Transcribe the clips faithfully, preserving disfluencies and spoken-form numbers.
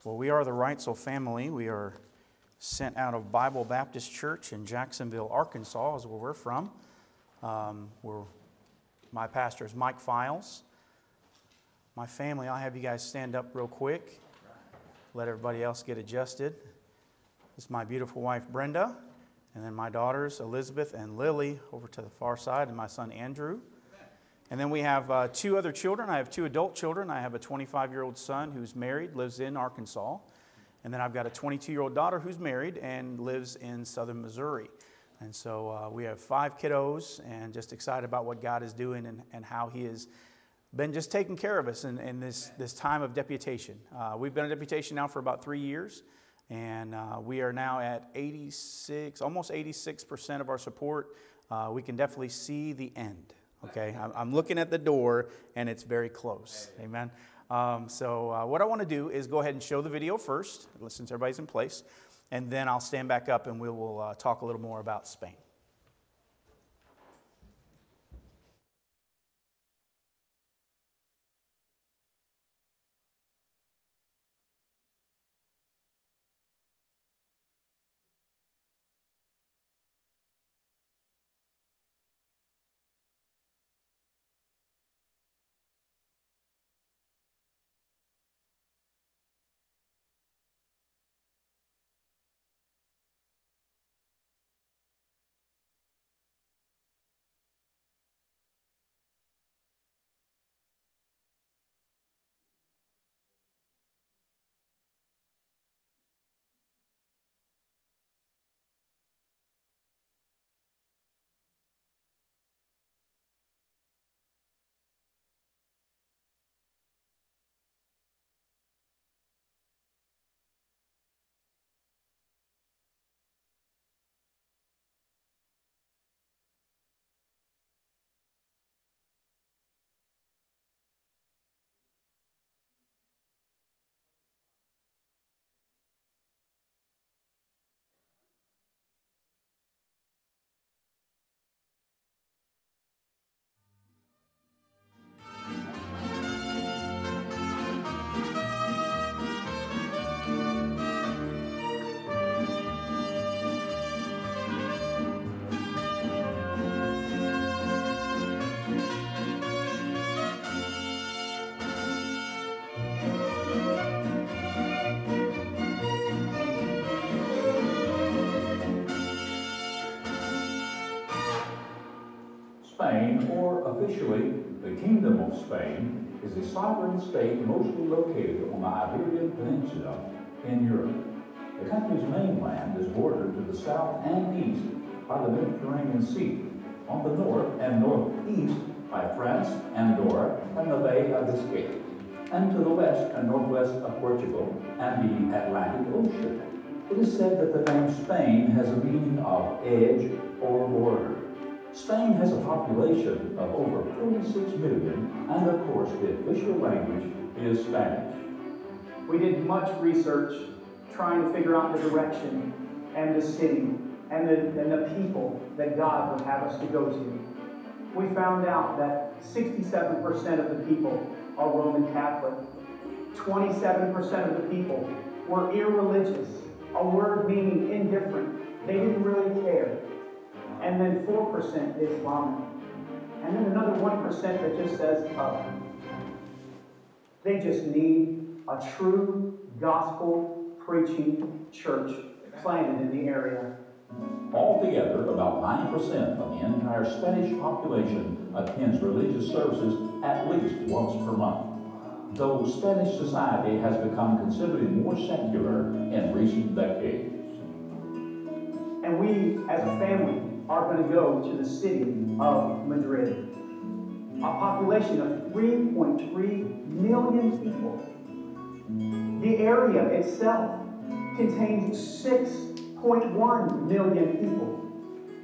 Well, we are the Wrightsville family. We are sent out of Bible Baptist Church in Jacksonville, Arkansas, is where we're from. Um, we're, my pastor is Mike Files. My family, I'll have you guys stand up real quick. Let everybody else get adjusted. This is my beautiful wife, Brenda, and then my daughters, Elizabeth and Lily, over to the far side, and my son, Andrew. And then we have uh, two other children. I have two adult children. I have a twenty-five-year-old son who's married, lives in Arkansas. And then I've got a twenty-two-year-old daughter who's married and lives in southern Missouri. And so uh, we have five kiddos and just excited about what God is doing and, and how He has been just taking care of us in, in this, this time of deputation. Uh, we've been in deputation now for about three years. And uh, we are now at eighty-six, almost eighty-six percent of our support. Uh, we can definitely see the end. Okay, I'm looking at the door, and it's very close. Amen. Um, so uh, what I want to do is go ahead and show the video first, since everybody's in place, and then I'll stand back up and we will uh, talk a little more about Spain. Spain, or officially the Kingdom of Spain, is a sovereign state mostly located on the Iberian Peninsula in Europe. The country's mainland is bordered to the south and east by the Mediterranean Sea, on the north and northeast by France, Andorra, and the Bay of Biscay, and to the west and northwest of Portugal and the Atlantic Ocean. It is said that the name Spain has a meaning of edge or border. Spain has a population of over forty-six million, and of course the official language is Spanish. We did much research trying to figure out the direction and the city and the, and the people that God would have us to go to. We found out that sixty-seven percent of the people are Roman Catholic. twenty-seven percent of the people were irreligious, a word meaning indifferent. They didn't really care. And then four percent Islamic. And then another one percent that just says, uh, they just need a true gospel preaching church planted in the area. Altogether, about nine percent of the entire Spanish population attends religious services at least once per month, though Spanish society has become considerably more secular in recent decades. And we, as a family, are going to go to the city of Madrid. A population of three point three million people. The area itself contains six point one million people.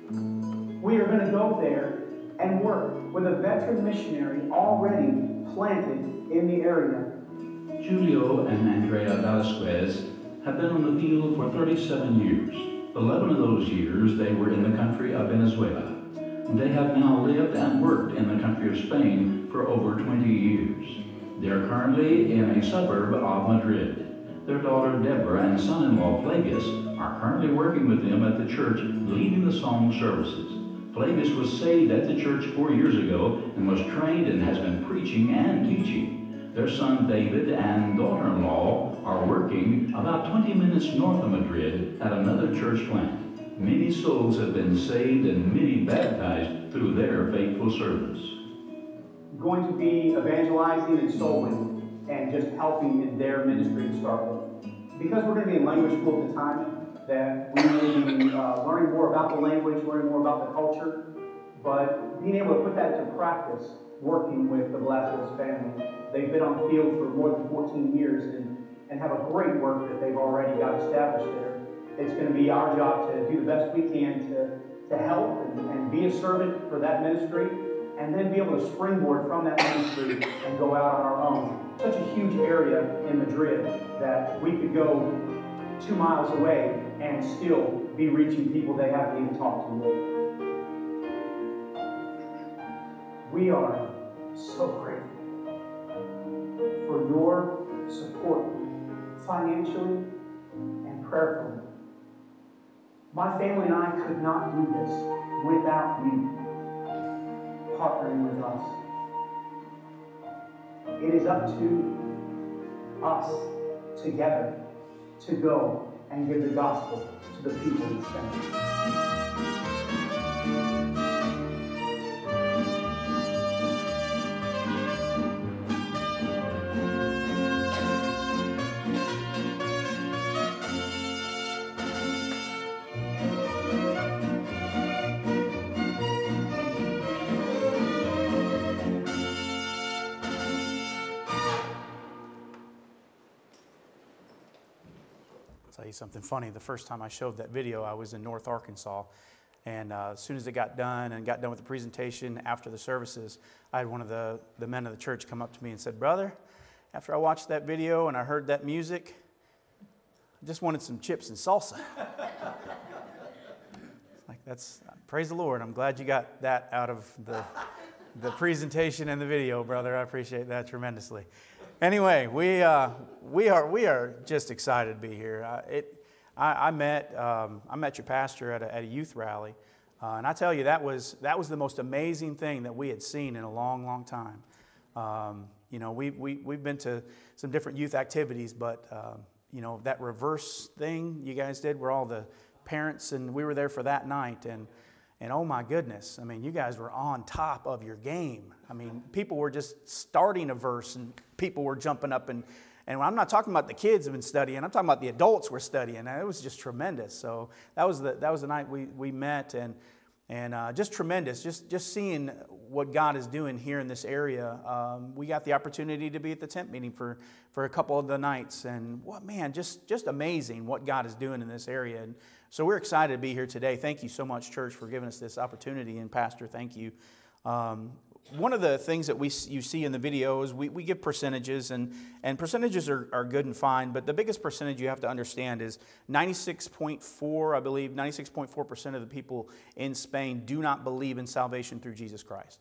We are going to go there and work with a veteran missionary already planted in the area. Julio and Andrea Velasquez have been on the field for thirty-seven years. Eleven of those years they were in the country of Venezuela. They have now lived and worked in the country of Spain for over twenty years. They are currently in a suburb of Madrid. Their daughter Deborah and son-in-law Flavius are currently working with them at the church, leading the song services. Flavius was saved at the church four years ago and was trained and has been preaching and teaching. Their son David and daughter-in-law are working about twenty minutes north of Madrid at another church plant. Many souls have been saved and many baptized through their faithful service. Going to be evangelizing and soul winning and just helping in their ministry to start with. Because we're going to be in language school at the time, that we will be uh, learning more about the language, learning more about the culture, but being able to put that into practice, working with the Velasquez family. They've been on the field for more than fourteen years and, and have a great work that they've already got established there. It's going to be our job to do the best we can to, to help and, and be a servant for that ministry, and then be able to springboard from that ministry and go out on our own. Such a huge area in Madrid that we could go two miles away and still be reaching people they haven't even talked to yet. We are so grateful for your support financially and prayerfully. My family and I could not do this without you partnering with us. It is up to us together to go and give the gospel to the people in Spain. I'll tell you something funny. The first time I showed that video, I was in North Arkansas. And uh, as soon as it got done and got done with the presentation after the services, I had one of the, the men of the church come up to me and said, "Brother, after I watched that video and I heard that music, I just wanted some chips and salsa." Like, that's, praise the Lord. I'm glad you got that out of the, the presentation and the video, brother. I appreciate that tremendously. Anyway, we uh, we are we are just excited to be here. Uh, it, I, I met um, I met your pastor at a, at a youth rally, uh, and I tell you that was that was the most amazing thing that we had seen in a long, long time. Um, you know, we we we've been to some different youth activities, but uh, you know, that reverse thing you guys did, where all the parents and we were there for that night, and. And oh my goodness, I mean, you guys were on top of your game. I mean, people were just starting a verse and people were jumping up. And, and I'm not talking about the kids have been studying. I'm talking about the adults were studying. And it was just tremendous. So that was the, that was the night we, we met. And, and uh, just tremendous, just, just seeing what God is doing here in this area. Um, we got the opportunity to be at the tent meeting for, for a couple of the nights. And what, man, just, just amazing what God is doing in this area. And so we're excited to be here today. Thank you so much, church, for giving us this opportunity. And Pastor, thank you. Um, one of the things that we you see in the video is we, we give percentages, and, and percentages are, are good and fine, but the biggest percentage you have to understand is ninety-six point four, I believe, ninety-six point four percent of the people in Spain do not believe in salvation through Jesus Christ.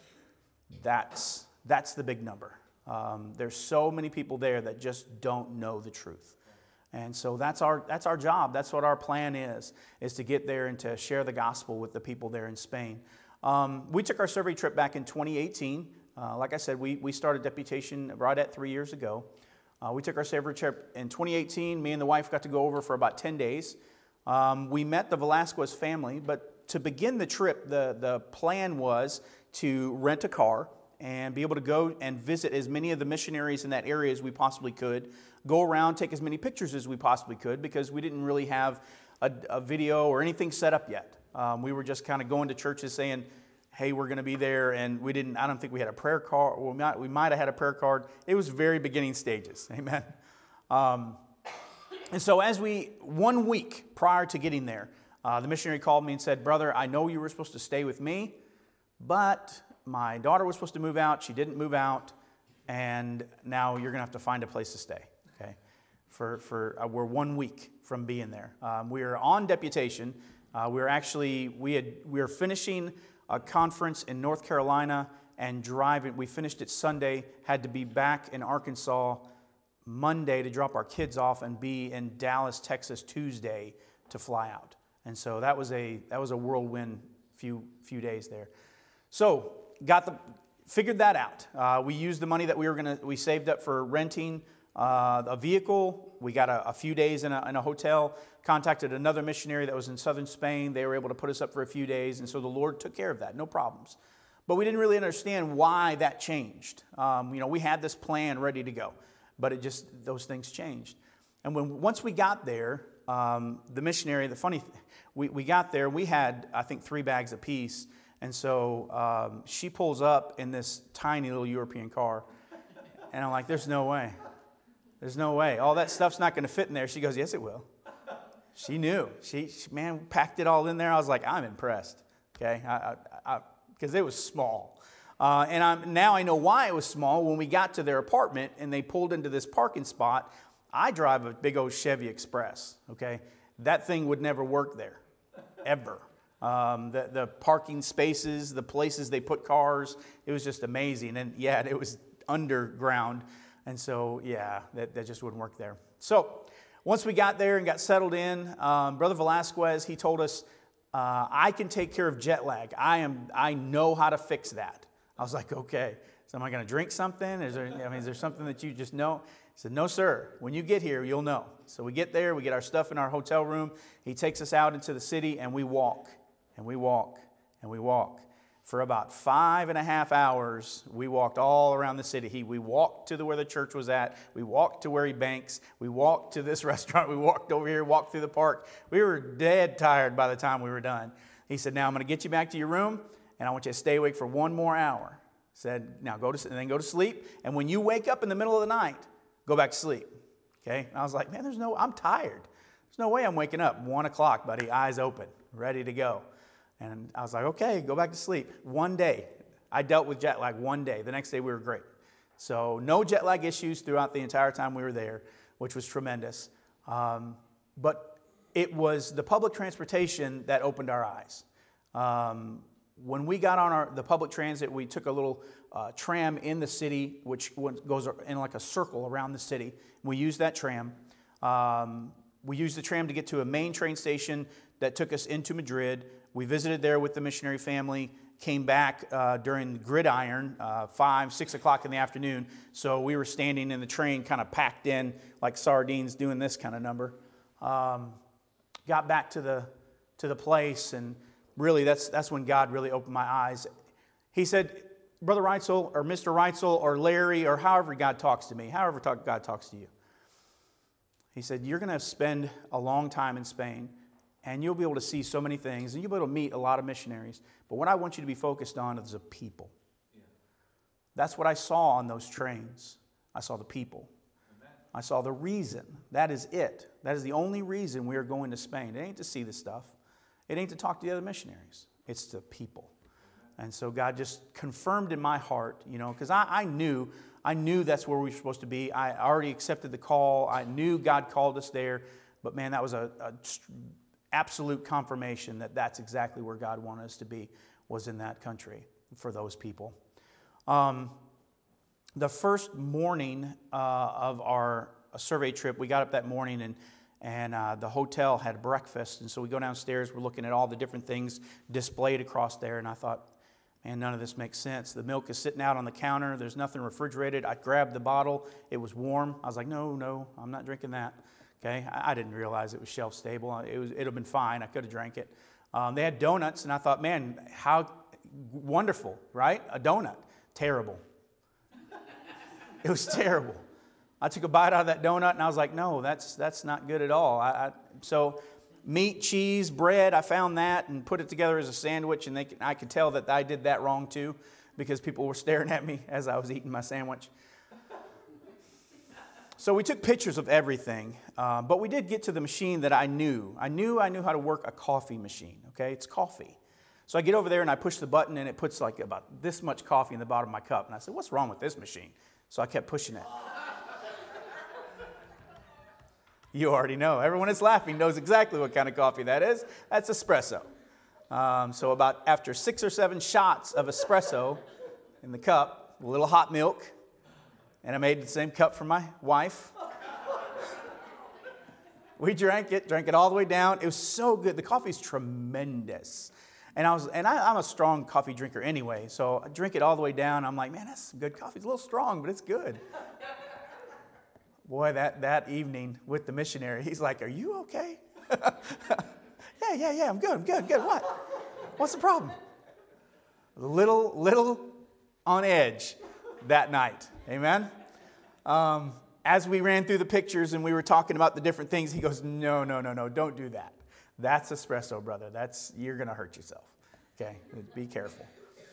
That's, that's the big number. Um, there's so many people there that just don't know the truth. And so that's our that's our job. That's what our plan is, is to get there and to share the gospel with the people there in Spain. Um, we took our survey trip back in twenty eighteen. Uh, like I said, we, we started deputation right at three years ago. Uh, we took our survey trip in twenty eighteen. Me and the wife got to go over for about ten days. Um, we met the Velasquez family, but to begin the trip, the, the plan was to rent a car and be able to go and visit as many of the missionaries in that area as we possibly could, go around, take as many pictures as we possibly could, because we didn't really have a, a video or anything set up yet. Um, we were just kind of going to churches saying, hey, we're going to be there, and we didn't, I don't think we had a prayer card, well, we might, we might have had a prayer card. It was very beginning stages, amen. Um, and so as we, one week prior to getting there, uh, the missionary called me and said, "Brother, I know you were supposed to stay with me, but my daughter was supposed to move out. She didn't move out, and now you're going to have to find a place to stay." Okay, for for uh, we're one week from being there. Um, we are on deputation. Uh, we were actually we had we were finishing a conference in North Carolina and driving. We finished it Sunday. Had to be back in Arkansas Monday to drop our kids off and be in Dallas, Texas Tuesday to fly out. And so that was a that was a whirlwind few few days there. So got the figured that out. Uh, we used the money that we were gonna we saved up for renting uh, a vehicle. We got a, a few days in a, in a hotel. Contacted another missionary that was in southern Spain. They were able to put us up for a few days, and so the Lord took care of that, no problems. But we didn't really understand why that changed. Um, you know, we had this plan ready to go, but it just, those things changed. And when once we got there, um, the missionary, the funny, we, we got there, we had, I think, three bags apiece. And so um, she pulls up in this tiny little European car. And I'm like, there's no way. There's no way. All that stuff's not going to fit in there. She goes, yes, it will. She knew. She, she, man, packed it all in there. I was like, I'm impressed. Okay, because it was small. Uh, and I'm, now I know why it was small. When we got to their apartment and they pulled into this parking spot, I drive a big old Chevy Express. Okay, that thing would never work there, ever. Um, the, the parking spaces, the places they put cars, it was just amazing. And yeah, it was underground. And so, yeah, that, that just wouldn't work there. So once we got there and got settled in, um, Brother Velasquez, he told us, uh, I can take care of jet lag. I am, I know how to fix that. I was like, okay. So am I going to drink something? Is there, I mean, is there something that you just know? He said, no, sir. When you get here, you'll know. So we get there, we get our stuff in our hotel room. He takes us out into the city, and we walk, and we walk, and we walk. For about five and a half hours, we walked all around the city. He, we walked to the, where the church was at. We walked to where he banks. We walked to this restaurant. We walked over here, walked through the park. We were dead tired by the time we were done. He said, now I'm going to get you back to your room, and I want you to stay awake for one more hour. Said, now go to, and then go to sleep. And when you wake up in the middle of the night, go back to sleep. Okay? And I was like, man, there's no, I'm tired. There's no way I'm waking up. One o'clock, buddy, eyes open, ready to go. And I was like, okay, go back to sleep. One day, I dealt with jet lag one day. The next day, we were great. So no jet lag issues throughout the entire time we were there, which was tremendous. Um, but it was the public transportation that opened our eyes. Um, when we got on our, the public transit, we took a little uh, tram in the city, which goes in like a circle around the city. We used that tram. Um, we used the tram to get to a main train station that took us into Madrid. We visited there with the missionary family, came back uh, during gridiron, uh, five, six o'clock in the afternoon. So we were standing in the train, kind of packed in like sardines, doing this kind of number. Um, got back to the to the place, and really that's that's when God really opened my eyes. He said, Brother Reitzel, or Mister Reitzel, or Larry, or however God talks to me, however talk, God talks to you. He said, you're going to spend a long time in Spain, and you'll be able to see so many things, and you'll be able to meet a lot of missionaries. But what I want you to be focused on is the people. Yeah. That's what I saw on those trains. I saw the people. Amen. I saw the reason. That is it. That is the only reason we are going to Spain. It ain't to see the stuff. It ain't to talk to the other missionaries. It's the people. Amen. And so God just confirmed in my heart, you know, because I, I knew, I knew that's where we were supposed to be. I already accepted the call. I knew God called us there. But man, that was a, a absolute confirmation that that's exactly where God wanted us to be, was in that country for those people. Um, the first morning uh, of our survey trip, we got up that morning and and uh, the hotel had breakfast. And so we go downstairs, we're looking at all the different things displayed across there. And I thought, man, none of this makes sense. The milk is sitting out on the counter. There's nothing refrigerated. I grabbed the bottle. It was warm. I was like, no, no, I'm not drinking that. Okay, I didn't realize it was shelf stable. It was, it'd have been fine. I could have drank it. Um, they had donuts, and I thought, man, how wonderful, right? A donut. Terrible. It was terrible. I took a bite out of that donut, and I was like, no, that's that's not good at all. I, I, so meat, cheese, bread, I found that and put it together as a sandwich, and they, I could tell that I did that wrong too, because people were staring at me as I was eating my sandwich. So we took pictures of everything, uh, but we did get to the machine that I knew. I knew I knew how to work a coffee machine, okay? It's coffee. So I get over there and I push the button and it puts like about this much coffee in the bottom of my cup. And I said, what's wrong with this machine? So I kept pushing it. You already know. Everyone that's laughing knows exactly what kind of coffee that is. That's espresso. Um, so about after six or seven shots of espresso in the cup, a little hot milk, and I made the same cup for my wife. We drank it, drank it all the way down. It was so good. The coffee's tremendous. And I was, and I, I'm a strong coffee drinker anyway, so I drink it all the way down. I'm like, man, that's some good coffee. It's a little strong, but it's good. Boy, that, that evening with the missionary, he's like, are you okay? yeah, yeah, yeah, I'm good, I'm good, good. What? What's the problem? Little, little on edge that night. Amen? Um, as we ran through the pictures and we were talking about the different things, he goes, no, no, no, no, don't do that. That's espresso, brother. That's, you're going to hurt yourself. Okay? Be careful.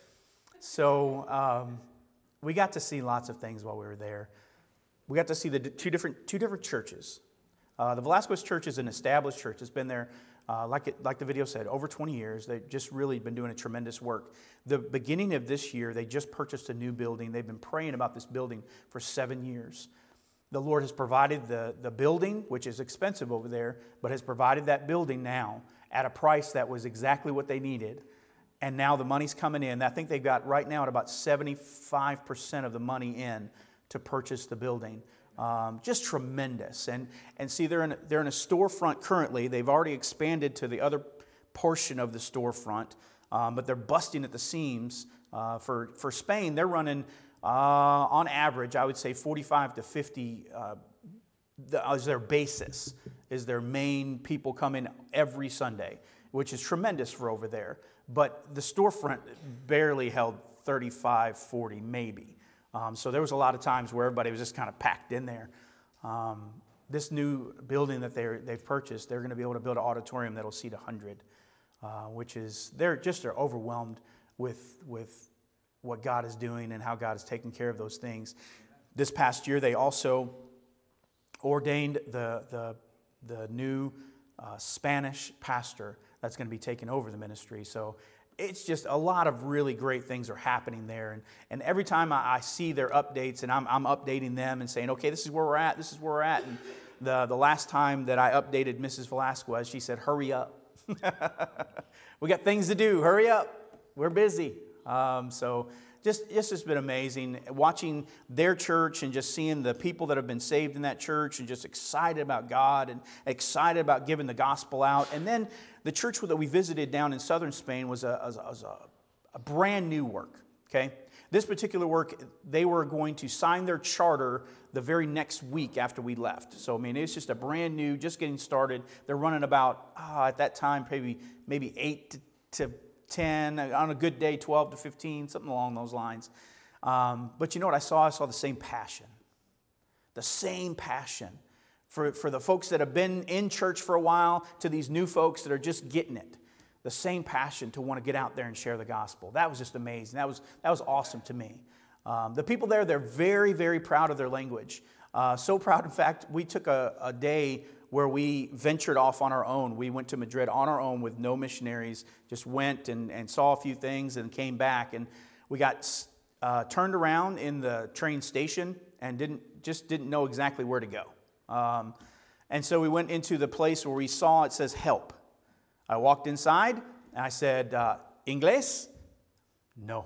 So um, we got to see lots of things while we were there. We got to see the two different two different churches. Uh, the Velasquez Church is an established church. It's been there, uh, like it, like the video said, over twenty years. They've just really been doing a tremendous work. The beginning of this year, they just purchased a new building. They've been praying about this building for seven years. The Lord has provided the, the building, which is expensive over there, but has provided that building now at a price that was exactly what they needed. And now the money's coming in. I think they've got right now at about seventy-five percent of the money in to purchase the building. Um, just tremendous. And and see, they're in, they're in a storefront currently. They've already expanded to the other portion of the storefront, um, but they're busting at the seams. Uh, for, for Spain, they're running, uh, on average, I would say forty-five to fifty uh, the, is their basis, is their main people come in every Sunday, which is tremendous for over there. But the storefront barely held thirty-five, forty maybe. Um, so there was a lot of times where everybody was just kind of packed in there. Um, this new building that they're, they've purchased, they're going to be able to build an auditorium that'll seat one hundred, uh, which is, they're just are overwhelmed with, with what God is doing and how God is taking care of those things. This past year, they also ordained the, the, the new uh, Spanish pastor that's going to be taking over the ministry. So it's just a lot of really great things are happening there. And, and every time I, I see their updates and I'm, I'm updating them and saying, okay, this is where we're at, this is where we're at. And the, the last time that I updated Missus Velasquez, she said, hurry up. We got things to do, hurry up. We're busy. Um, so just it's just been amazing watching their church and just seeing the people that have been saved in that church and just excited about God and excited about giving the gospel out. And then the church that we visited down in southern Spain was a, was a, was a, a brand new work, okay? This particular work, they were going to sign their charter the very next week after we left. So, I mean, it's just a brand new, just getting started. They're running about, uh, at that time, maybe, maybe eight to ten, on a good day, twelve to fifteen, something along those lines. Um, but you know what I saw? I saw the same passion. The same passion. For, for the folks that have been in church for a while to these new folks that are just getting it. The same passion to want to get out there and share the gospel. That was just amazing. That was, that was awesome to me. Um, the people there, they're very, very proud of their language. Uh, so proud, in fact, we took a, a day where we ventured off on our own. We went to Madrid on our own with no missionaries, just went and, and saw a few things and came back. And we got uh, turned around in the train station and didn't just didn't know exactly where to go. Um, and so we went into the place where we saw it says help. I walked inside and I said, uh, Inglés? No.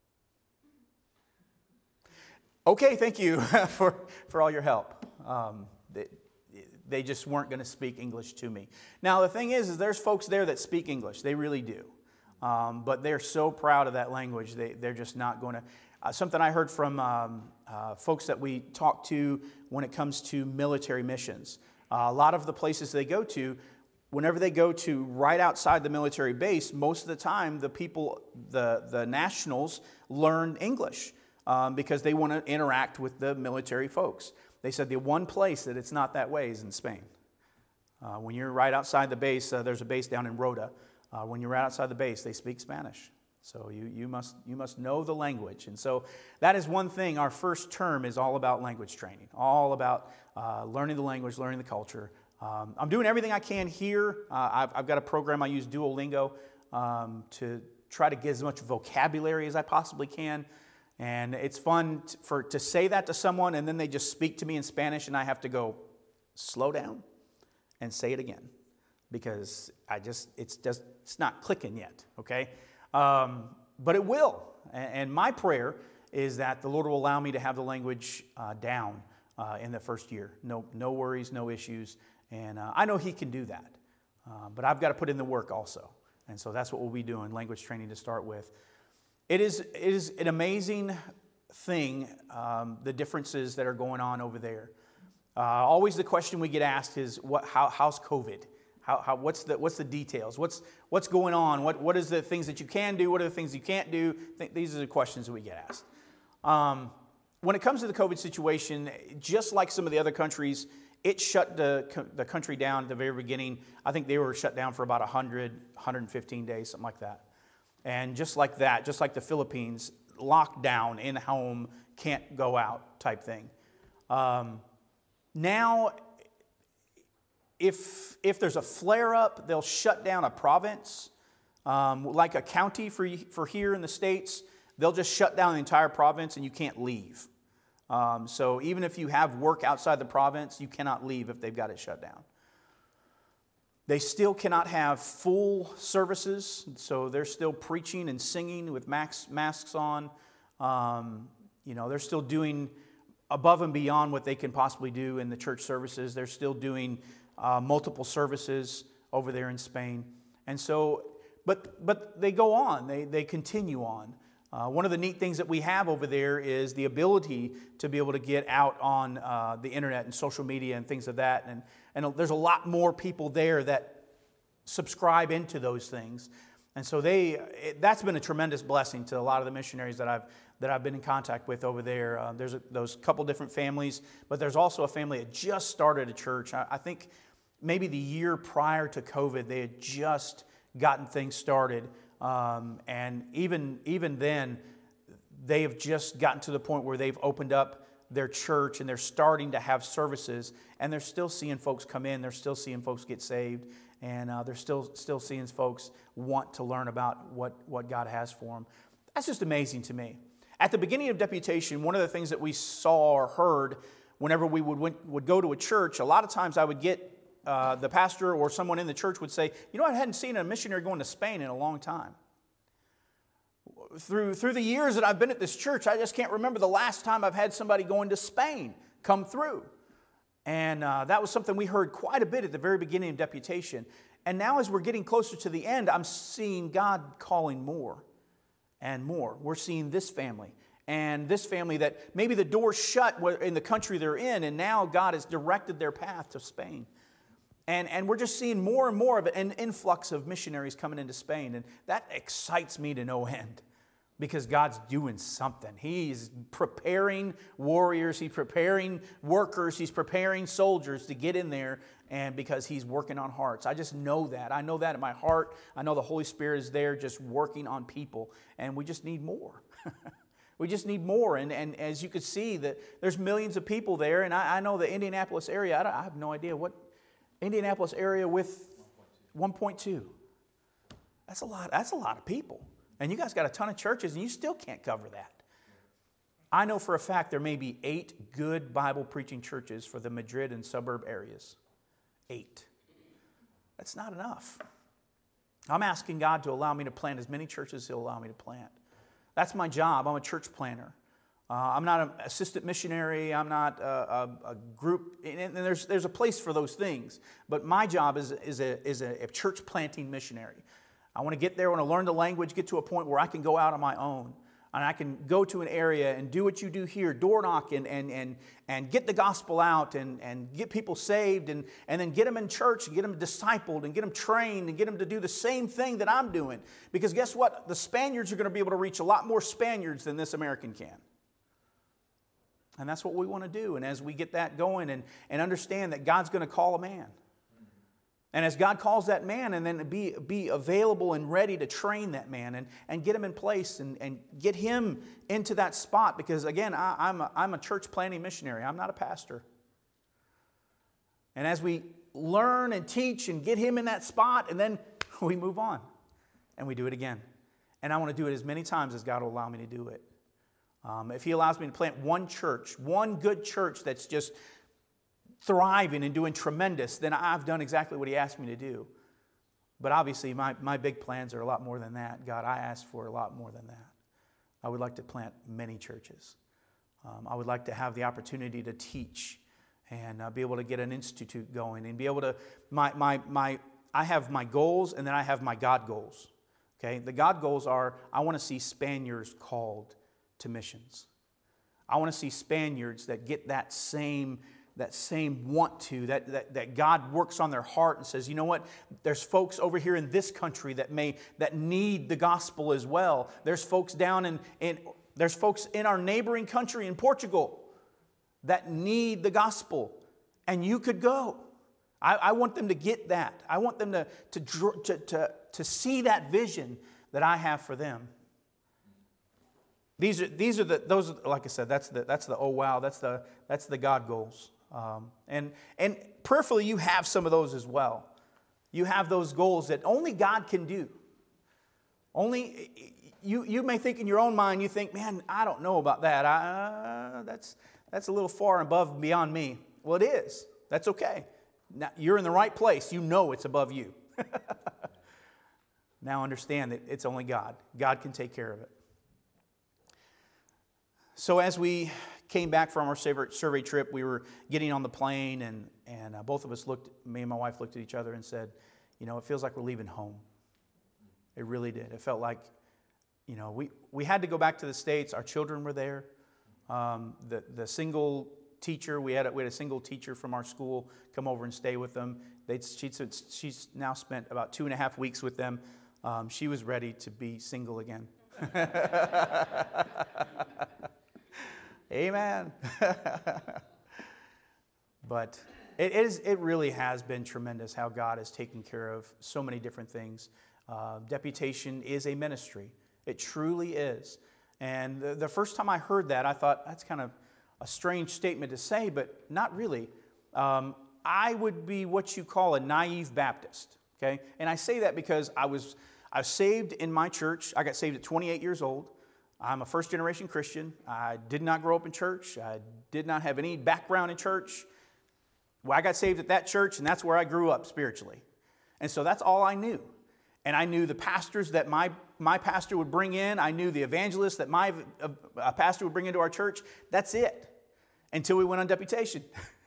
Okay, thank you for, for all your help. Um, they, they just weren't going to speak English to me. Now, the thing is, is there's folks there that speak English. They really do. Um, but they're so proud of that language, they, they're just not going to. Uh, something I heard from um, uh, folks that we talk to when it comes to military missions. Uh, a lot of the places they go to, whenever they go to right outside the military base, most of the time the people, the, the nationals, learn English um, because they want to interact with the military folks. They said the one place that it's not that way is in Spain. Uh, when you're right outside the base, uh, there's a base down in Rota. Uh, when you're right outside the base, they speak Spanish. So you, you, must, you must know the language. And so that is one thing. Our first term is all about language training, all about uh, learning the language, learning the culture. Um, I'm doing everything I can here. Uh, I've, I've got a program I use, Duolingo, um, to try to get as much vocabulary as I possibly can. And it's fun t- for to say that to someone, and then they just speak to me in Spanish, and I have to go, slow down and say it again. Because I just, it's just, it's not clicking yet, okay? Um, but it will. And, and my prayer is that the Lord will allow me to have the language uh, down uh, in the first year. No, no worries, no issues. And uh, I know he can do that, uh, but I've got to put in the work also. And so that's what we'll be doing, language training to start with. It is, it is an amazing thing, um, the differences that are going on over there. Uh, always the question we get asked is, what, how, how's COVID? How, how, what's, the, what's the details? What's, what's going on? What, what is the things that you can do? What are the things you can't do? Th- these are the questions that we get asked. Um, when it comes to the COVID situation, just like some of the other countries, it shut the, the country down at the very beginning. I think they were shut down for about one hundred, one hundred fifteen days, something like that. And just like that, just like the Philippines, locked down, in home, can't go out type thing. Um, now, if, if there's a flare-up, they'll shut down a province, um, like a county for, for here in the States. They'll just shut down the entire province and you can't leave. Um, so even if you have work outside the province, you cannot leave if they've got it shut down. They still cannot have full services, so they're still preaching and singing with max, masks on. Um, you know, they're still doing above and beyond what they can possibly do in the church services. They're still doing uh, multiple services over there in Spain. And so, but but they go on, they, they continue on. Uh, one of the neat things that we have over there is the ability to be able to get out on uh, the internet and social media and things of that. And, and there's a lot more people there that subscribe into those things. And so they it, that's been a tremendous blessing to a lot of the missionaries that I've that I've been in contact with over there. Uh, there's a, those couple different families, but there's also a family that just started a church. I, I think maybe the year prior to COVID, they had just gotten things started. Um, and even even then, they have just gotten to the point where they've opened up their church and they're starting to have services, and they're still seeing folks come in. They're still seeing folks get saved, and uh, they're still still seeing folks want to learn about what, what God has for them. That's just amazing to me. At the beginning of deputation, one of the things that we saw or heard whenever we would would go to a church, a lot of times I would get Uh, the pastor or someone in the church would say, you know, I hadn't seen a missionary going to Spain in a long time. Through, through the years that I've been at this church, I just can't remember the last time I've had somebody going to Spain come through. And uh, that was something we heard quite a bit at the very beginning of deputation. And now as we're getting closer to the end, I'm seeing God calling more and more. We're seeing this family. And this family that maybe the door's shut in the country they're in, and now God has directed their path to Spain. And, and we're just seeing more and more of an influx of missionaries coming into Spain. And that excites me to no end because God's doing something. He's preparing warriors. He's preparing workers. He's preparing soldiers to get in there, and because He's working on hearts. I just know that. I know that in my heart. I know the Holy Spirit is there just working on people. And we just need more. We just need more. And, and as you can see, that there's millions of people there. And I, I know the Indianapolis area, I, don't, I have no idea what... Indianapolis area with one point two. That's a lot. That's a lot of people. And you guys got a ton of churches and you still can't cover that. I know for a fact there may be eight good Bible preaching churches for the Madrid and suburb areas. Eight. That's not enough. I'm asking God to allow me to plant as many churches as He'll allow me to plant. That's my job. I'm a church planter. Uh, I'm not an assistant missionary. I'm not a, a, a group. And there's, there's a place for those things. But my job is, is, a, is a, a church planting missionary. I want to get there. I want to learn the language, get to a point where I can go out on my own. And I can go to an area and do what you do here, door knock and, and, and, and get the gospel out and, and get people saved and, and then get them in church and get them discipled and get them trained and get them to do the same thing that I'm doing. Because guess what? The Spaniards are going to be able to reach a lot more Spaniards than this American can. And that's what we want to do. And as we get that going and, and understand that God's going to call a man. And as God calls that man, and then be, be available and ready to train that man and, and get him in place and, and get him into that spot. Because again, I, I'm, a, I'm a church planting missionary. I'm not a pastor. And as we learn and teach and get him in that spot, and then we move on. And we do it again. And I want to do it as many times as God will allow me to do it. Um, if He allows me to plant one church, one good church that's just thriving and doing tremendous, then I've done exactly what He asked me to do. But obviously, my, my big plans are a lot more than that. God, I asked for a lot more than that. I would like to plant many churches. Um, I would like to have the opportunity to teach and uh, be able to get an institute going and be able to, my, my, my, I have my goals and then I have my God goals. Okay, the God goals are, I want to see Spaniards called to missions. I want to see Spaniards that get that same, that same want to, that, that, that God works on their heart and says, you know what, there's folks over here in this country that may, that need the gospel as well. There's folks down in, in there's folks in our neighboring country in Portugal that need the gospel, and you could go. I, I want them to get that. I want them to, to, to, to, to see that vision that I have for them. These are, these are the, those, like I said, that's the, that's the, oh wow, that's the, that's the God goals. Um, and, and prayerfully, you have some of those as well. You have those goals that only God can do. Only, you, you may think in your own mind, you think, man, I don't know about that. I, uh, that's, that's a little far above and beyond me. Well, it is. That's okay. Now, you're in the right place. You know it's above you. Now understand that it's only God. God can take care of it. So as we came back from our survey trip, we were getting on the plane, and, and uh, both of us looked, me and my wife looked at each other and said, you know, it feels like we're leaving home. It really did. It felt like, you know, we, we had to go back to the States. Our children were there. Um, the, the single teacher, we had, a, we had a single teacher from our school come over and stay with them. They'd, she said she's now spent about two and a half weeks with them. Um, she was ready to be single again. Amen. But it is, it really has been tremendous how God has taken care of so many different things. Uh, deputation is a ministry. It truly is. And the, the first time I heard that, I thought, that's kind of a strange statement to say, but not really. Um, I would be what you call a naive Baptist, okay? And I say that because I was, I was saved in my church. I got saved at twenty-eight years old. I'm a first-generation Christian. I did not grow up in church. I did not have any background in church. Well, I got saved at that church, and that's where I grew up spiritually. And so that's all I knew. And I knew the pastors that my, my pastor would bring in. I knew the evangelists that my uh, pastor would bring into our church. That's it. Until we went on deputation.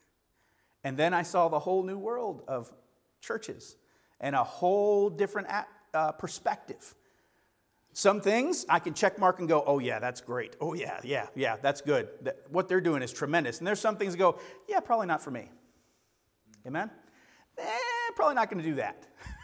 And then I saw the whole new world of churches and a whole different uh, perspective. Some things I can check mark and go, oh yeah, that's great. Oh yeah, yeah, yeah, that's good. That, what they're doing is tremendous. And there's some things that go, yeah, probably not for me. Amen? Eh, probably not going to do that.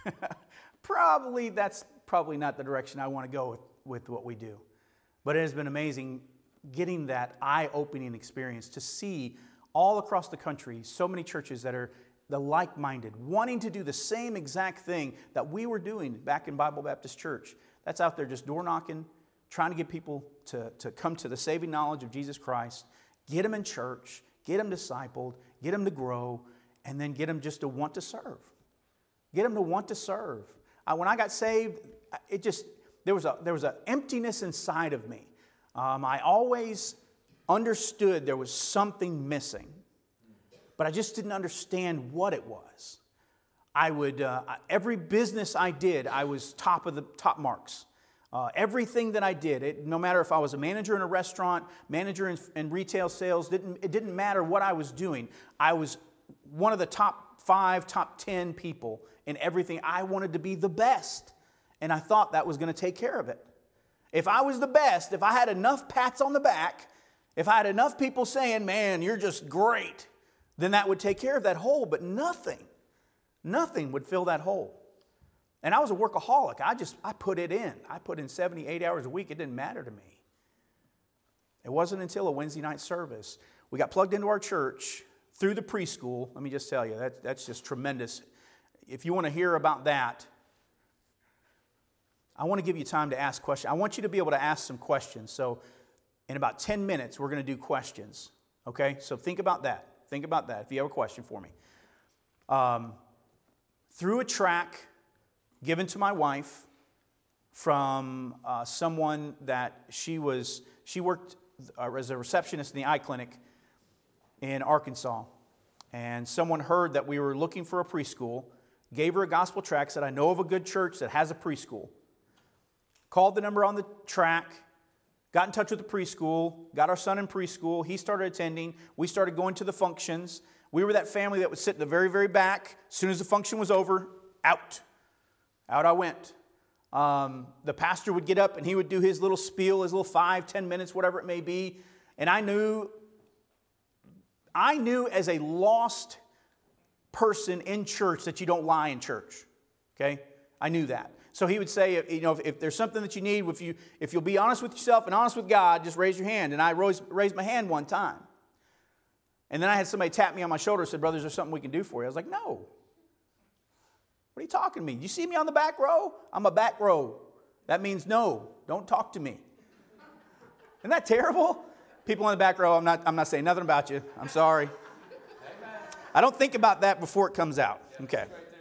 Probably, that's probably not the direction I want to go with, with what we do. But it has been amazing getting that eye-opening experience to see all across the country so many churches that are the like-minded, wanting to do the same exact thing that we were doing back in Bible Baptist Church. That's out there just door knocking, trying to get people to, to come to the saving knowledge of Jesus Christ, get them in church, get them discipled, get them to grow, and then get them just to want to serve. Get them to want to serve. Uh, when I got saved, it just, there was a there was an emptiness inside of me. Um, I always understood there was something missing, but I just didn't understand what it was. I would, uh, every business I did, I was top of the top marks. Uh, everything that I did, it, no matter if I was a manager in a restaurant, manager in, in retail sales, didn't, it didn't matter what I was doing. I was one of the top five, top ten people in everything. I wanted to be the best, and I thought that was going to take care of it. If I was the best, if I had enough pats on the back, if I had enough people saying, man, you're just great, then that would take care of that hole, but nothing. Nothing would fill that hole. And I was a workaholic. I just, I put it in. I put in seventy-eight hours a week. It didn't matter to me. It wasn't until a Wednesday night service. We got plugged into our church through the preschool. Let me just tell you, that, that's just tremendous. If you want to hear about that, I want to give you time to ask questions. I want you to be able to ask some questions. So in about ten minutes, we're going to do questions. Okay? So think about that. Think about that if you have a question for me. Um... Through a track given to my wife from uh, someone that she was, she worked uh, as a receptionist in the eye clinic in Arkansas. And someone heard that we were looking for a preschool, gave her a gospel tract, said, I know of a good church that has a preschool. Called the number on the track, got in touch with the preschool, got our son in preschool. He started attending. We started going to the functions. We were that family that would sit in the very, very back. As soon as the function was over, out. Out I went. Um, the pastor would get up and he would do his little spiel, his little five, ten minutes, whatever it may be. And I knew, I knew as a lost person in church that you don't lie in church. Okay? I knew that. So he would say, you know, if, if there's something that you need, if, you, if you'll be honest with yourself and honest with God, just raise your hand. And I rose, raised my hand one time. And then I had somebody tap me on my shoulder and said, brother, is there something we can do for you? I was like, no. What are you talking to me? You see me on the back row? I'm a back row. That means no. Don't talk to me. Isn't that terrible? People on the back row, I'm not, I'm not saying nothing about you. I'm sorry. I don't think about that before it comes out. Okay.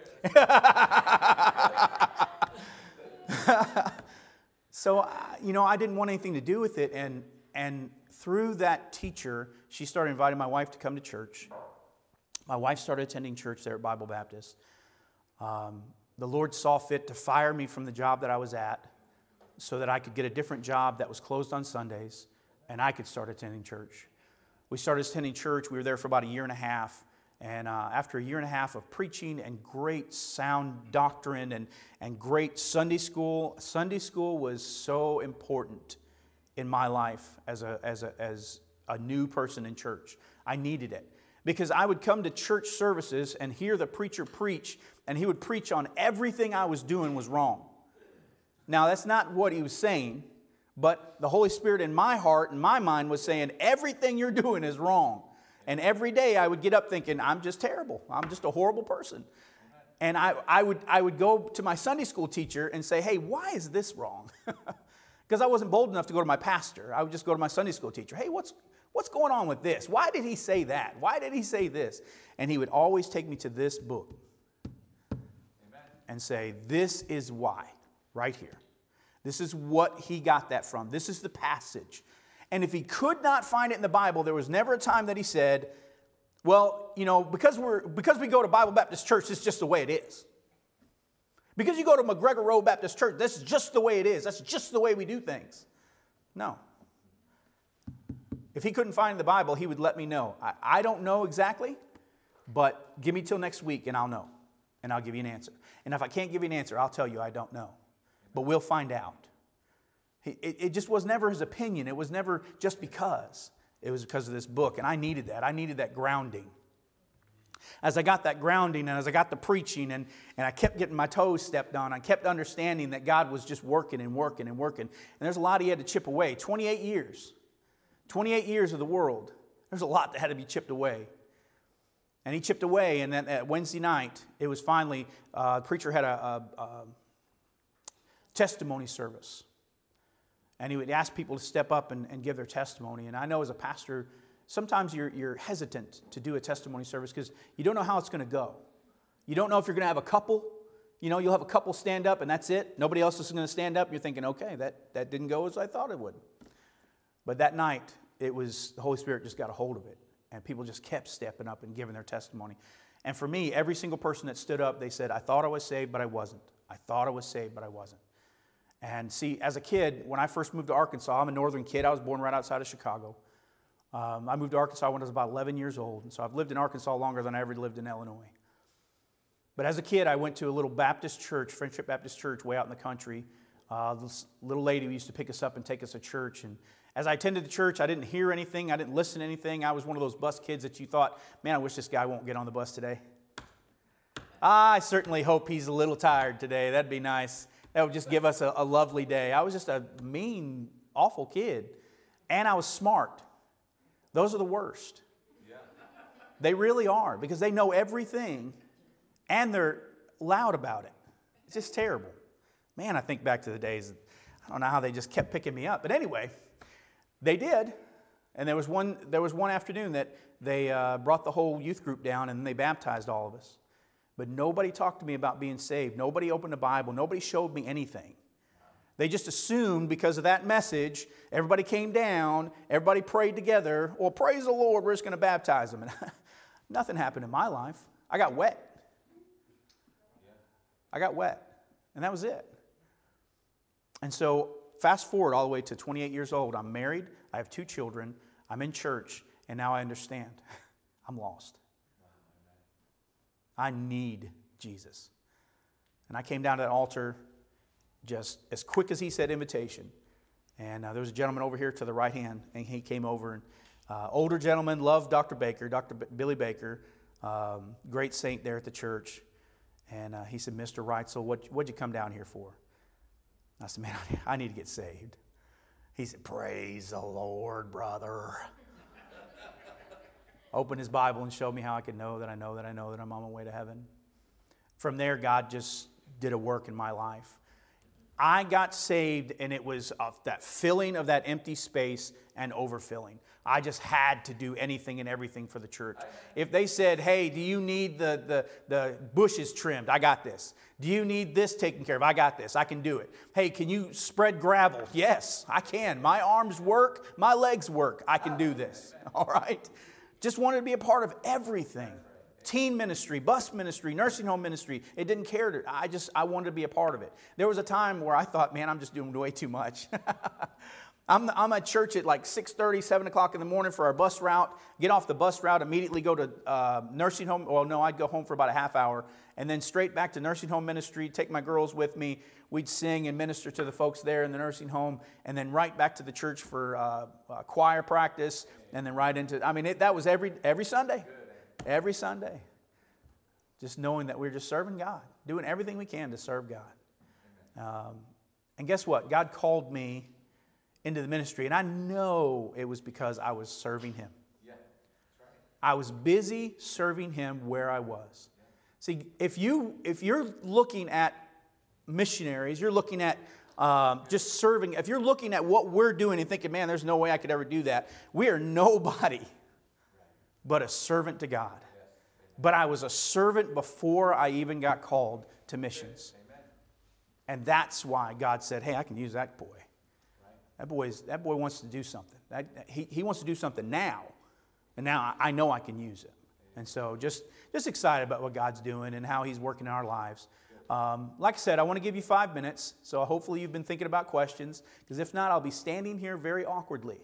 So, you know, I didn't want anything to do with it. And, and through that teacher, she started inviting my wife to come to church. My wife started attending church there at Bible Baptist. Um, the Lord saw fit to fire me from the job that I was at so that I could get a different job that was closed on Sundays and I could start attending church. We started attending church. We were there for about a year and a half. And uh, after a year and a half of preaching and great sound doctrine and, and great Sunday school, Sunday school was so important in my life as a, as a, as a new person in church. I needed it. Because I would come to church services and hear the preacher preach, and he would preach on everything I was doing was wrong. Now, that's not what he was saying, but the Holy Spirit in my heart and my mind was saying, everything you're doing is wrong. And every day I would get up thinking, I'm just terrible. I'm just a horrible person. And I, I, would, I would go to my Sunday school teacher and say, hey, why is this wrong? Because I wasn't bold enough to go to my pastor. I would just go to my Sunday school teacher. Hey, what's, what's going on with this? Why did he say that? Why did he say this? And he would always take me to this book and say, this is why, right here. This is what he got that from. This is the passage. And if he could not find it in the Bible, there was never a time that he said, well, you know, because, we're, because we go to Bible Baptist Church, it's just the way it is. Because you go to McGregor Road Baptist Church, that's just the way it is. That's just the way we do things. No. If he couldn't find the Bible, he would let me know. I, I don't know exactly, but give me till next week and I'll know. And I'll give you an answer. And if I can't give you an answer, I'll tell you I don't know. But we'll find out. It, it just was never his opinion. It was never just because. It was because of this book. And I needed that. I needed that grounding. As I got that grounding and as I got the preaching and, and I kept getting my toes stepped on, I kept understanding that God was just working and working and working. And there's a lot he had to chip away. twenty-eight years. twenty-eight years of the world. There's a lot that had to be chipped away. And he chipped away, and then at Wednesday night, it was finally, uh, the preacher had a, a, a testimony service. And he would ask people to step up and, and give their testimony. And I know as a pastor, sometimes you're, you're hesitant to do a testimony service because you don't know how it's going to go. You don't know if you're going to have a couple. You know, you'll have a couple stand up and that's it. Nobody else is going to stand up. You're thinking, okay, that, that didn't go as I thought it would. But that night, it was the Holy Spirit just got a hold of it. And people just kept stepping up and giving their testimony. And for me, every single person that stood up, they said, I thought I was saved, but I wasn't. I thought I was saved, but I wasn't. And see, as a kid, when I first moved to Arkansas, I'm a northern kid. I was born right outside of Chicago. Um, I moved to Arkansas when I was about eleven years old. And so I've lived in Arkansas longer than I ever lived in Illinois. But as a kid, I went to a little Baptist church, Friendship Baptist Church, way out in the country. Uh, this little lady used to pick us up and take us to church. And as I attended the church, I didn't hear anything. I didn't listen to anything. I was one of those bus kids that you thought, man, I wish this guy won't get on the bus today. I certainly hope he's a little tired today. That'd be nice. That would just give us a, a lovely day. I was just a mean, awful kid. And I was smart. Those are the worst. Yeah. They really are because they know everything and they're loud about it. It's just terrible. Man, I think back to the days, I don't know how they just kept picking me up. But anyway, they did. And there was one, there was one afternoon that they uh, brought the whole youth group down and they baptized all of us. But nobody talked to me about being saved. Nobody opened the Bible. Nobody showed me anything. They just assumed because of that message, everybody came down, everybody prayed together. Well, praise the Lord, we're just going to baptize them. And nothing happened in my life. I got wet. I got wet. And that was it. And so fast forward all the way to twenty-eight years old. I'm married. I have two children. I'm in church. And now I understand. I'm lost. I need Jesus. And I came down to that altar just as quick as he said invitation. And uh, there was a gentleman over here to the right hand, and he came over. And uh, older gentleman, loved Doctor Baker, Doctor B- Billy Baker, um, great saint there at the church. And uh, he said, Mister Reitzel, what, what'd you come down here for? I said, man, I need to get saved. He said, praise the Lord, brother. Opened his Bible and showed me how I could know that I know that I know that I'm on my way to heaven. From there, God just did a work in my life. I got saved, and it was of that filling of that empty space and overfilling. I just had to do anything and everything for the church. If they said, hey, do you need the, the, the bushes trimmed? I got this. Do you need this taken care of? I got this. I can do it. Hey, can you spread gravel? Yes, I can. My arms work. My legs work. I can do this. All right? Just wanted to be a part of everything. Teen ministry, bus ministry, nursing home ministry. It didn't care. To, I just, I wanted to be a part of it. There was a time where I thought, man, I'm just doing way too much. I'm, I'm at church at like six thirty, seven o'clock in the morning for our bus route. Get off the bus route, immediately go to uh, nursing home. Well, no, I'd go home for about a half hour. And then straight back to nursing home ministry, take my girls with me. We'd sing and minister to the folks there in the nursing home. And then right back to the church for uh, uh, choir practice. And then right into, I mean, it, that was every every Sunday. Every Sunday. Just knowing that we're just serving God. Doing everything we can to serve God. Um, and guess what? God called me into the ministry. And I know it was because I was serving Him. Yeah, that's right. I was busy serving Him where I was. Yeah. See, if, you, if you're looking at missionaries, you're looking at um, just serving, if you're looking at what we're doing and thinking, man, there's no way I could ever do that. We are nobody but a servant to God. But I was a servant before I even got called to missions. And that's why God said, hey, I can use that boy. That boy's, that boy wants to do something. That, he, he wants to do something now. And now I know I can use it. And so just, just excited about what God's doing and how He's working in our lives. Um, like I said, I want to give you five minutes. So hopefully you've been thinking about questions. Because if not, I'll be standing here very awkwardly.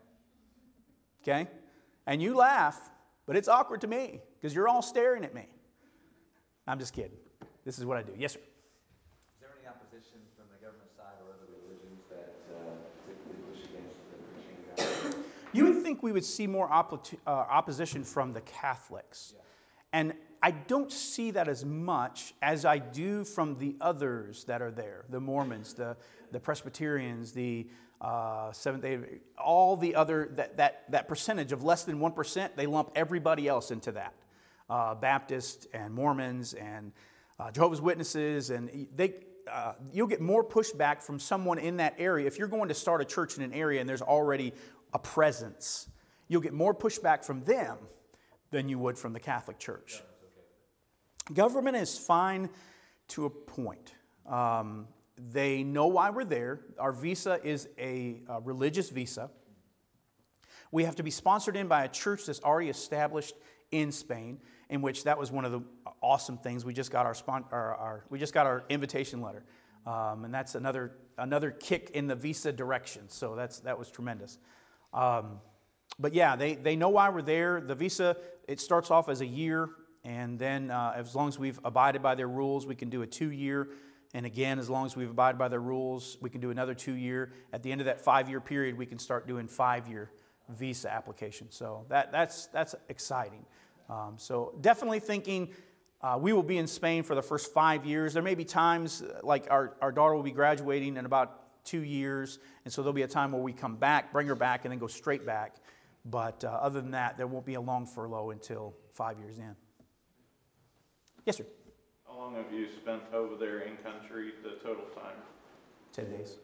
Okay? And you laugh, but it's awkward to me because you're all staring at me. I'm just kidding. This is what I do. Yes, sir. Is there any opposition from the government side or other religions that uh, typically push against the preaching of God? You would think we would see more oppo- uh, opposition from the Catholics. Yeah. And I don't see that as much as I do from the others that are there. The Mormons, the, the Presbyterians, the uh, Seventh-day, all the other, that, that, that percentage of less than one percent, they lump everybody else into that. Uh, Baptists and Mormons and uh, Jehovah's Witnesses, and they, uh, you'll get more pushback from someone in that area. If you're going to start a church in an area and there's already a presence, you'll get more pushback from them than you would from the Catholic Church. Government is fine to a point. Um, they know why we're there. Our visa is a, a religious visa. We have to be sponsored in by a church that's already established in Spain, in which that was one of the awesome things. We just got our, spon- our, our we just got our invitation letter, um, and that's another another kick in the visa direction. So that's that was tremendous. Um, but yeah, they they know why we're there. The visa, it starts off as a year. And then uh, as long as we've abided by their rules, we can do a two-year. And again, as long as we've abided by their rules, we can do another two-year. At the end of that five-year period, we can start doing five-year visa applications. So that, that's, that's exciting. Um, so definitely thinking uh, we will be in Spain for the first five years. There may be times, like our, our daughter will be graduating in about two years. And so there'll be a time where we come back, bring her back, and then go straight back. But uh, other than that, there won't be a long furlough until five years in. Yes, sir. How long have you spent over there in country, the total time? Ten days.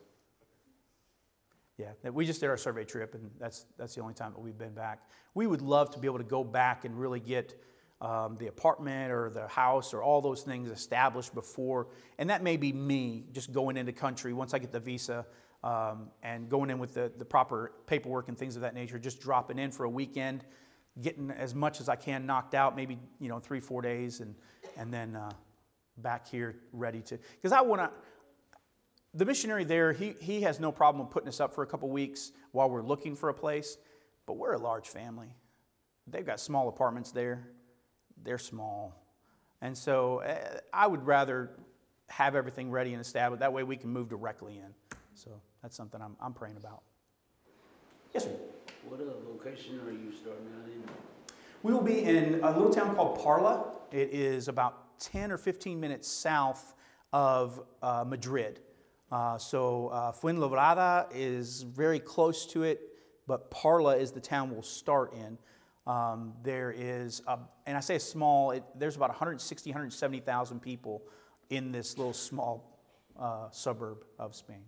Yeah, we just did our survey trip, and that's that's the only time that we've been back. We would love to be able to go back and really get um, the apartment or the house or all those things established before. And that may be me just going into country once I get the visa um, and going in with the, the proper paperwork and things of that nature, just dropping in for a weekend, getting as much as I can knocked out, maybe, you know, three, four days, and and then uh, back here ready to, because I want to, the missionary there, he he has no problem putting us up for a couple weeks while we're looking for a place, but we're a large family. They've got small apartments there. They're small. And so uh, I would rather have everything ready and established. That way we can move directly in. So that's something I'm, I'm praying about. Yes, sir. What uh, location are you starting out in? We will be in a little town called Parla. It is about ten or fifteen minutes south of uh, Madrid. Uh, so uh, Fuenlabrada is very close to it, but Parla is the town we'll start in. Um, there is, a, and I say a small, it, there's about one hundred sixty, one hundred seventy thousand people in this little small uh, suburb of Spain.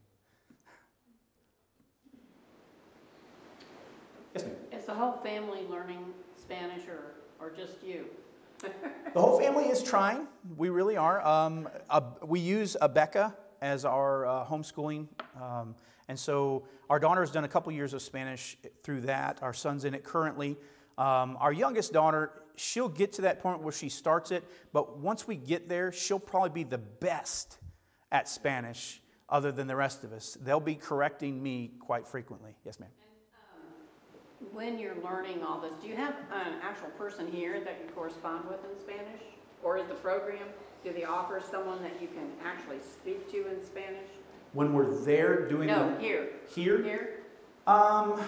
Yes, ma'am. Is the whole family learning Spanish or, or just you? The whole family is trying. We really are. Um, uh, we use Abeka as our uh, homeschooling. Um, and so our daughter has done a couple years of Spanish through that. Our son's in it currently. Um, our youngest daughter, she'll get to that point where she starts it. But once we get there, she'll probably be the best at Spanish other than the rest of us. They'll be correcting me quite frequently. Yes, ma'am. When you're learning all this, do you have an actual person here that you correspond with in Spanish? Or is the program, do they offer someone that you can actually speak to in Spanish? When we're there doing No, the... here. Here? Here? Um,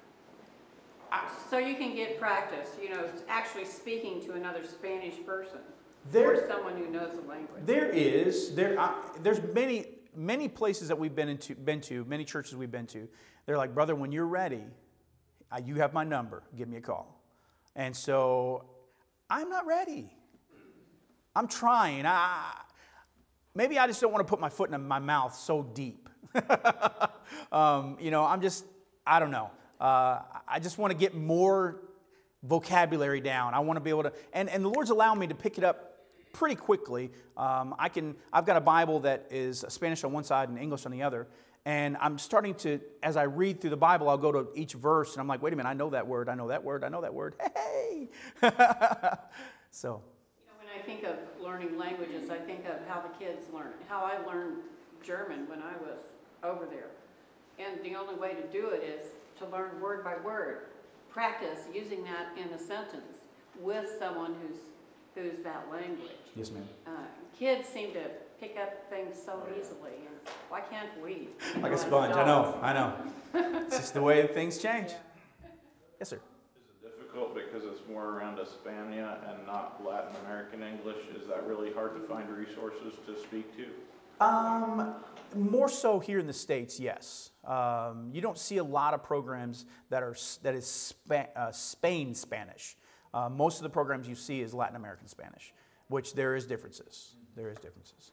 So you can get practice, you know, actually speaking to another Spanish person. There- Or someone who knows the language. There is. There, uh, there's many, many places that we've been into, been to, many churches we've been to. They're like, brother, when you're ready, uh, you have my number. Give me a call. And so, I'm not ready. I'm trying. I, maybe I just don't want to put my foot in my mouth so deep. um, you know, I'm just, I don't know. Uh, I just want to get more vocabulary down. I want to be able to, and, and the Lord's allowed me to pick it up pretty quickly. Um, I can, I've got a Bible that is Spanish on one side and English on the other. And I'm starting to, as I read through the Bible, I'll go to each verse and I'm like, wait a minute, I know that word, I know that word, I know that word. Hey! So. You know, when I think of learning languages, I think of how the kids learn, how I learned German when I was over there. And the only way to do it is to learn word by word. Practice using that in a sentence with someone who's who's that language. Yes, ma'am. Uh, kids seem to pick up things so easily, and why can't we? You Like know, a as sponge, I know, adults? I know. It's just the way things change. Yes, sir. Is it difficult because it's more around Hispania and not Latin American English? Is that really hard to find resources to speak to? Um, more so here in the States, yes. Um, you don't see a lot of programs that are that is Spa- uh, Spain Spanish. Uh, most of the programs you see is Latin American Spanish, which there is differences. There is differences.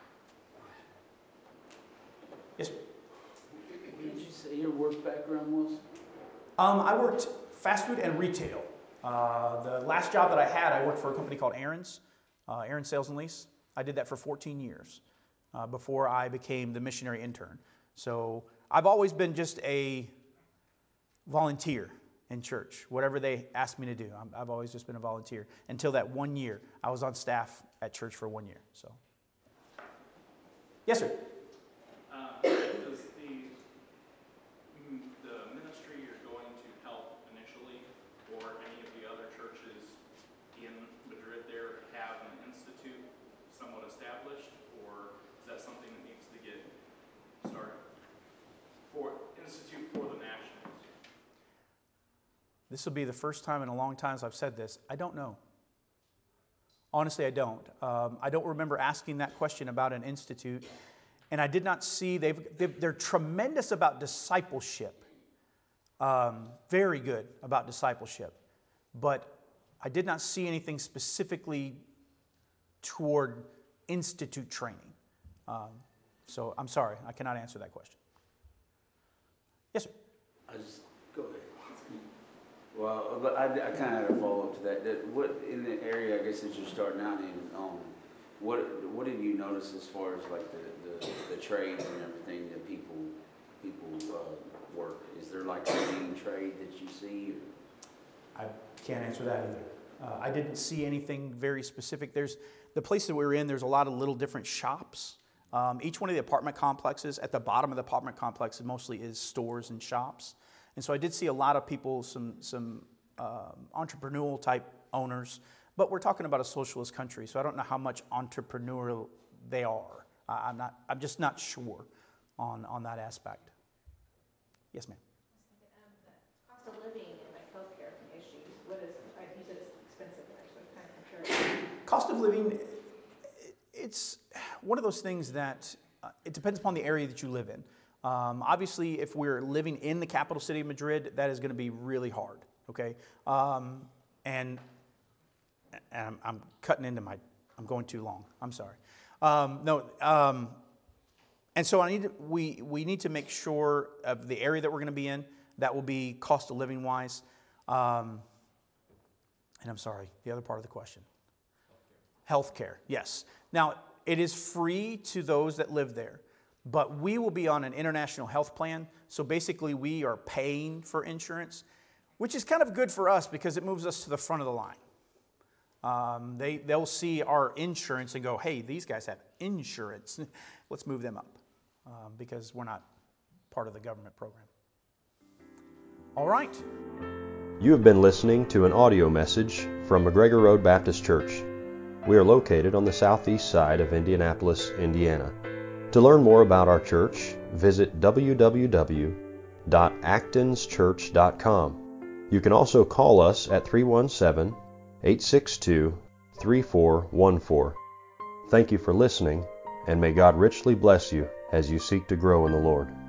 Yes, sir. What did you say your work background was? Um, I worked fast food and retail. Uh, the last job that I had, I worked for a company called Aaron's, uh, Aaron Sales and Lease. I did that for fourteen years uh, before I became the missionary intern. So I've always been just a volunteer in church, whatever they asked me to do. I'm, I've always just been a volunteer until that one year. I was on staff at church for one year. So, yes, sir. Uh, does the, mm, the ministry you're going to help initially, or any of the other churches in Madrid there, have an institute somewhat established, or is that something that needs to get started? For Institute for the Nationals. This will be the first time in a long time I've said this. I don't know. Honestly, I don't. Um, I don't remember asking that question about an institute. And I did not see, they've, they've, they're tremendous about discipleship. Um, very good about discipleship. But I did not see anything specifically toward institute training. Um, so I'm sorry, I cannot answer that question. Yes, sir. I just, go ahead. Well, but I, I kind of had a follow-up to that. That. What, in the area, I guess, that you're starting out in, um, what what did you notice as far as like the, the, the trades and everything that people people uh, work? Is there like a main trade that you see? Or? I can't answer that either. Uh, I didn't see anything very specific. There's the place that we're in, there's a lot of little different shops. Um, each one of the apartment complexes, at the bottom of the apartment complex, mostly is stores and shops. And so I did see a lot of people, some some um, entrepreneurial type owners But we're talking about a socialist country, so I don't know how much entrepreneurial they are. I- I'm not. I'm just not sure on, on that aspect. Yes, ma'am. Um, the cost of living and like healthcare issues. What is? I you said it's expensive there, so kind of compare. Cost of living, it's one of those things that uh, it depends upon the area that you live in. Um, obviously, if we're living in the capital city of Madrid, that is going to be really hard. Okay, um, and and I'm, I'm cutting into my. I'm going too long. I'm sorry. Um, no. Um, and so I need to, we we need to make sure of the area that we're going to be in. That will be cost of living wise. Um, and I'm sorry. The other part of the question. Healthcare. Yes. Now it is free to those that live there. But we will be on an international health plan, so basically we are paying for insurance, which is kind of good for us because it moves us to the front of the line. Um, they, they'll see our insurance and go, hey, these guys have insurance. Let's move them up um, because we're not part of the government program. All right. You have been listening to an audio message from McGregor Road Baptist Church. We are located on the southeast side of Indianapolis, Indiana. To learn more about our church, visit w w w dot actons church dot com. You can also call us at three one seven, eight six two, three four one four. Thank you for listening, and may God richly bless you as you seek to grow in the Lord.